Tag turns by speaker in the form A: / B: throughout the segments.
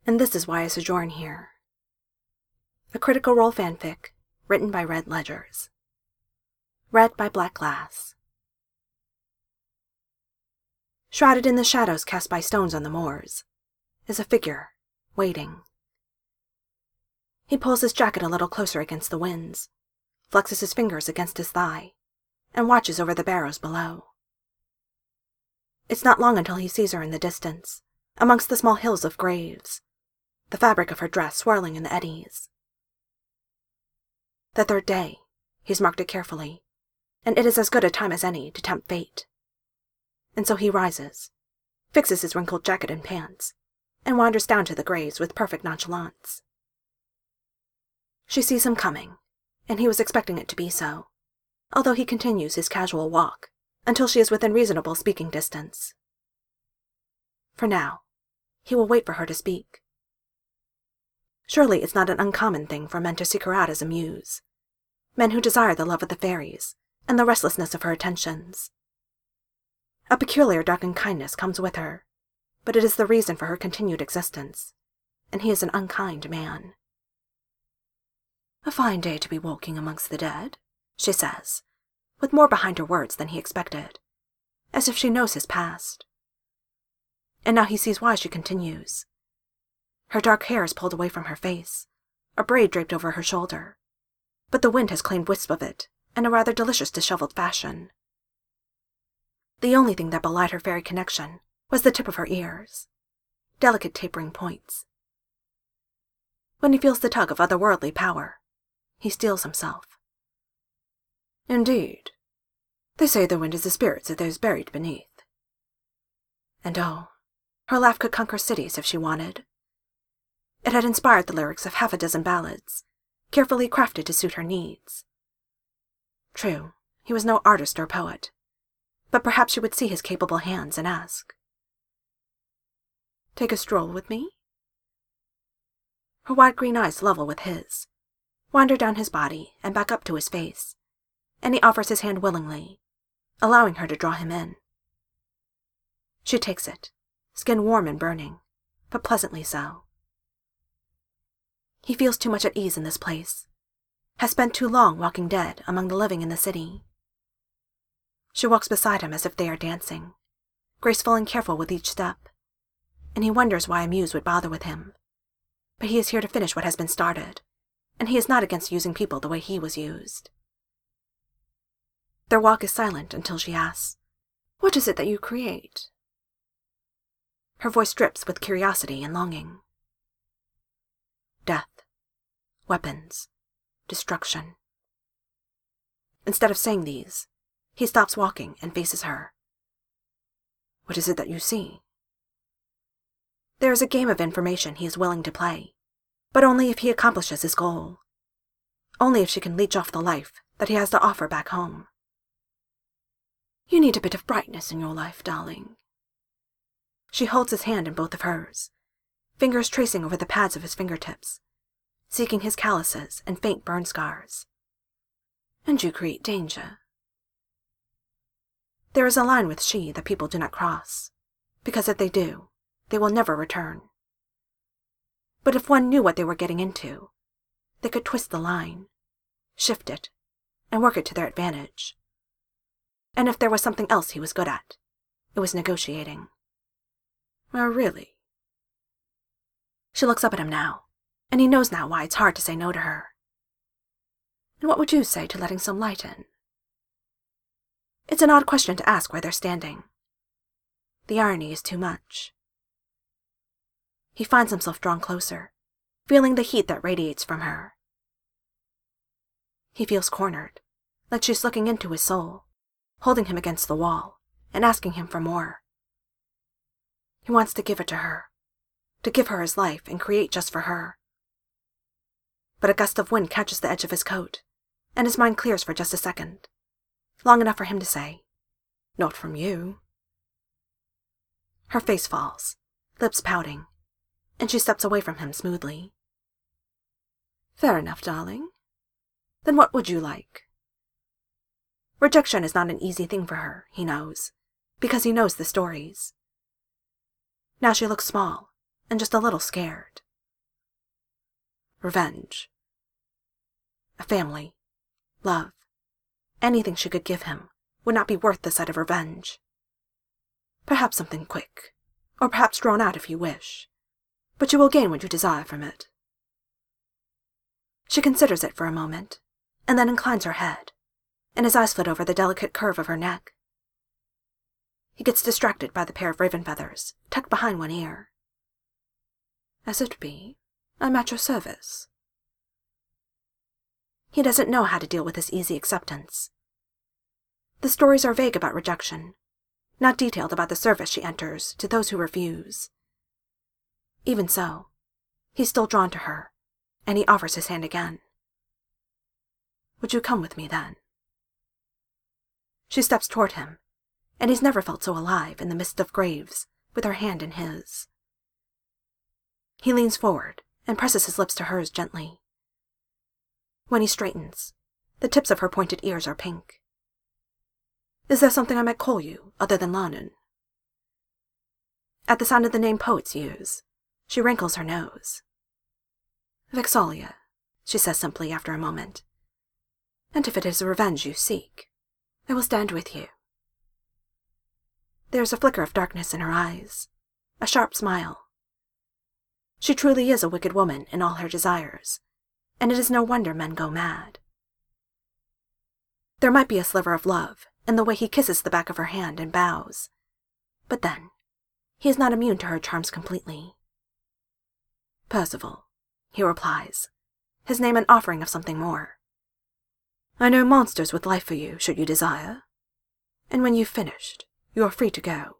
A: And this is why I sojourn here. A Critical Role fanfic, written by Red Ledgers. Read by Black Glass. Shrouded in the shadows cast by stones on the moors, is a figure, waiting. He pulls his jacket a little closer against the winds, flexes his fingers against his thigh, and watches over the barrows below. It's not long until he sees her in the distance, amongst the small hills of graves, the fabric of her dress swirling in the eddies. The third day, he's marked it carefully, and it is as good a time as any to tempt fate. And so he rises, fixes his wrinkled jacket and pants, and wanders down to the graves with perfect nonchalance. She sees him coming, and he was expecting it to be so, although he continues his casual walk until she is within reasonable speaking distance. For now, he will wait for her to speak. Surely it's not an uncommon thing for men to seek her out as a muse, men who desire the love of the fairies and the restlessness of her attentions. A peculiar darkened kindness comes with her, but it is the reason for her continued existence, and he is an unkind man. "A fine day to be walking amongst the dead," she says, with more behind her words than he expected, as if she knows his past. And now he sees why she continues. Her dark hair is pulled away from her face, a braid draped over her shoulder, but the wind has claimed wisps of it in a rather delicious disheveled fashion. The only thing that belied her fairy connection was the tip of her ears, delicate tapering points. When he feels the tug of otherworldly power, he steels himself. "Indeed. They say the wind is the spirits of those buried beneath." And oh, her laugh could conquer cities if she wanted. It had inspired the lyrics of half a dozen ballads, carefully crafted to suit her needs. True, he was no artist or poet, but perhaps she would see his capable hands and ask. "Take a stroll with me?" Her wide green eyes level with his, wander down his body and back up to his face, and he offers his hand willingly, allowing her to draw him in. She takes it, skin warm and burning, but pleasantly so. He feels too much at ease in this place, has spent too long walking dead among the living in the city. She walks beside him as if they are dancing, graceful and careful with each step, and he wonders why a muse would bother with him. But he is here to finish what has been started, and he is not against using people the way he was used. Their walk is silent until she asks, "What is it that you create?" Her voice drips with curiosity and longing. Death, weapons, destruction. Instead of saying these, he stops walking and faces her. "What is it that you see?" There is a game of information he is willing to play, but only if he accomplishes his goal. Only if she can leech off the life that he has to offer back home. "You need a bit of brightness in your life, darling." She holds his hand in both of hers, fingers tracing over the pads of his fingertips, seeking his calluses and faint burn scars. "And you create danger." There is a line with she that people do not cross, because if they do, they will never return. But if one knew what they were getting into, they could twist the line, shift it, and work it to their advantage. And if there was something else he was good at, it was negotiating. "Oh, really?" She looks up at him now, and he knows now why it's hard to say no to her. "And what would you say to letting some light in?" It's an odd question to ask where they're standing. The irony is too much. He finds himself drawn closer, feeling the heat that radiates from her. He feels cornered, like she's looking into his soul, holding him against the wall, and asking him for more. He wants to give it to her, to give her his life and create just for her. But a gust of wind catches the edge of his coat, and his mind clears for just a second, long enough for him to say, "Not from you." Her face falls, lips pouting, and she steps away from him smoothly. "Fair enough, darling. Then what would you like?" Rejection is not an easy thing for her, he knows, because he knows the stories. Now she looks small, and just a little scared. Revenge. A family. Love. Anything she could give him would not be worth the sight of revenge. Perhaps something quick, or perhaps drawn out if you wish, but you will gain what you desire from it. She considers it for a moment, and then inclines her head, and his eyes flit over the delicate curve of her neck. He gets distracted by the pair of raven feathers tucked behind one ear. As it be, I'm at your service. He doesn't know how to deal with this easy acceptance. The stories are vague about rejection, not detailed about the service she enters to those who refuse. Even so, he's still drawn to her, and he offers his hand again. Would you come with me, then? She steps toward him, and he's never felt so alive in the midst of graves, with her hand in his. He leans forward and presses his lips to hers gently. When he straightens, the tips of her pointed ears are pink. Is there something I might call you, other than Lanun? At the sound of the name poets use, she wrinkles her nose. Vex'ahlia, she says simply after a moment. And if it is revenge you seek, I will stand with you. There is a flicker of darkness in her eyes, a sharp smile. She truly is a wicked woman in all her desires, and it is no wonder men go mad. There might be a sliver of love in the way he kisses the back of her hand and bows, but then, he is not immune to her charms completely. Percival, he replies, his name an offering of something more. I know monsters with life for you, should you desire, and when you've finished, you are free to go.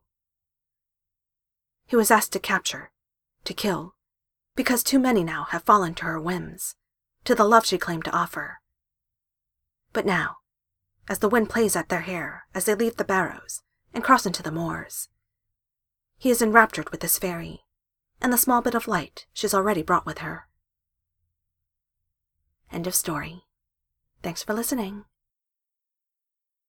A: He was asked to capture, to kill, because too many now have fallen to her whims, to the love she claimed to offer. But now, as the wind plays at their hair as they leave the barrows and cross into the moors, he is enraptured with this fairy, and the small bit of light she's already brought with her. End of story. Thanks for listening.